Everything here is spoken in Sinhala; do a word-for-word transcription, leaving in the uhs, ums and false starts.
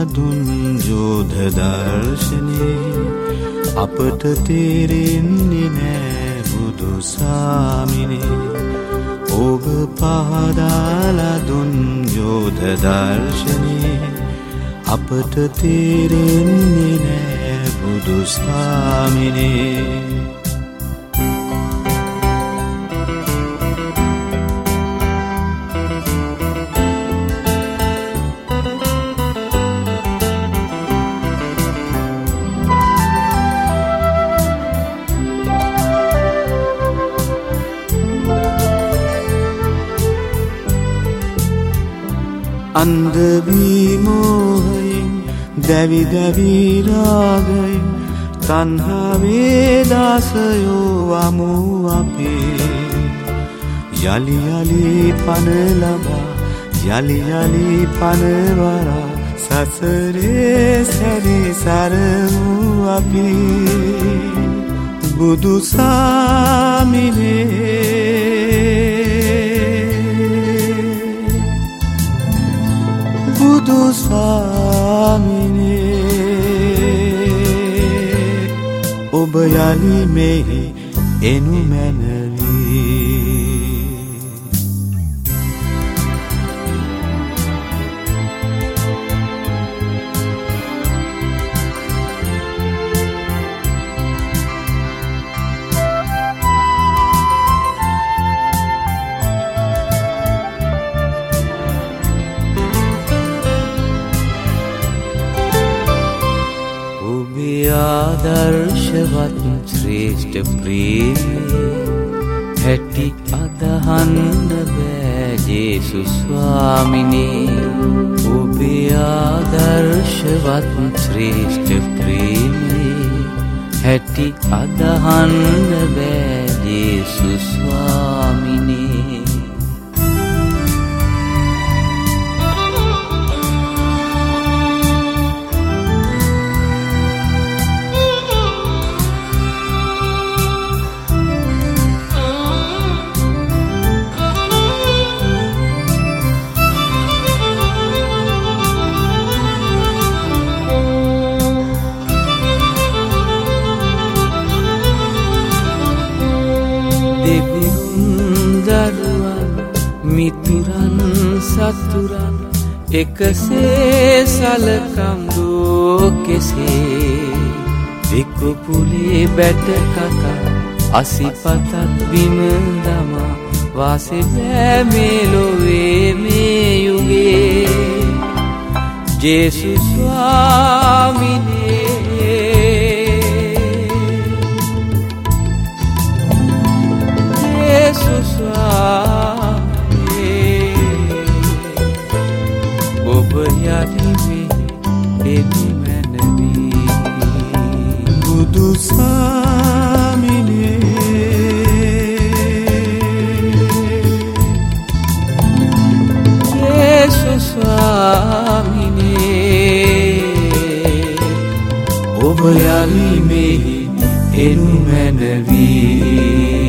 දුන් යෝධ දර්ශනේ අපට තේරෙන්නේ නෑ බුදු සාමිනේ. ඔබ පහදාලා දුන් යෝධ දර්ශනේ අපට තේරෙන්නේ නෑ බුදු සාමිනේ. අන්ධ වී මෝහයෙන් දැවි දැවි රාගයෙන් තණ්හාවේ දාසයෝ වමු අපේ. යලි යලි පන ලබා යලි යලි පනවරා සසරේ සැරේ සරමු අපි. බුදු සාමිනේ බුදු සාමිනේ ඔබ යලි මෙහි එනු මැනවි. ආදර්ශවත් ශ්‍රේෂ්ඨ ප්‍රේමී හැටි අදහන්න බෑ ජේසුස් ස්වාමිනේ. ඔබේ ආදර්ශවත් ශ්‍රේෂ්ඨ ප්‍රේමී හැටි අදහන්න බෑ ජේසුස් ස්වාමිනේ. මිතුරන් සතුරන් එකසේ සලකම් දෝ කෙසේ. දිකුපුලේ බැට කකා අසිපතත් බිම දමා වාසෙ බෑ මේ ලොවේ මේ යුගේ. ජේසුස් ස්වාමිනේ ජේසුස් ස්වාමිනේ ඔබ යටිමේ එනු මැනවි. බුදු සාමිනේ ජේසුස් ස්වාමිනේ ඔබ යටිමේ එනු මැනවි.